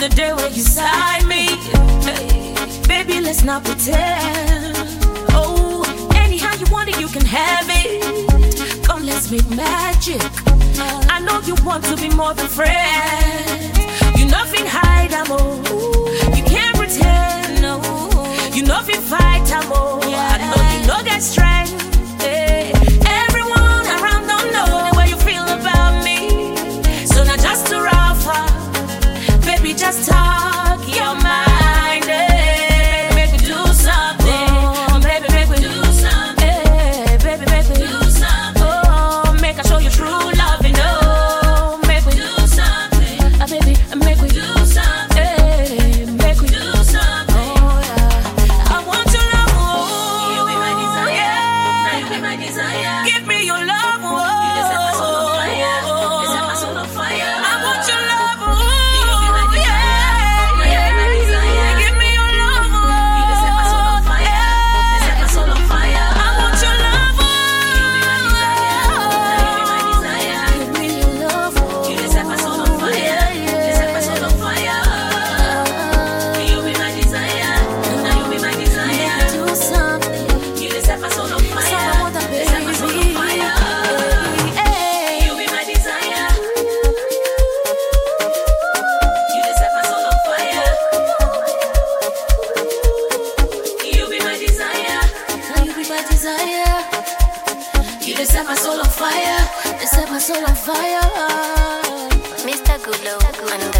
the day when you sign me. Hey, baby, let's not pretend. Oh, anyhow you want it, you can have it. Come, let's make magic. I know you want to be more than friends. You nothing hide, amor. You can't pretend, no. You nothing fight, amor. I know you know that strength. Hey, everyone around don't know the way you feel about me. So now just to rough up, baby, just talk your mind. Hey, make me do something. Oh, baby, make me do something. Hey, baby, make me do something. Oh, make I show you true love, you know. Make me do something. Baby, make me do something. Hey, make me do something. Oh, yeah. I want your love. Oh, you be my desire. Yeah. Now you be my desire. Give me your love. Oh, you deserve my soul on fire. You deserve my soul on fire. I want your love. Oh, you be my desire. Now you be my desire. Give me your love. Oh, you deserve my soul on fire. You deserve my soul on fire. I want your love. Oh, you be my desire. Now you be my desire. Give me your love. Oh, you deserve my soul on fire. You deserve my soul on fire. You be my desire. Now you be my desire. Do something. You deserve my soul on fire. You deserve my soul on fire. You be my desire. You deserve my soul on fire. You be my desire. Now you be my desire. You deserve my soul on fire. Deserve my soul on fire. Mr. Gulo and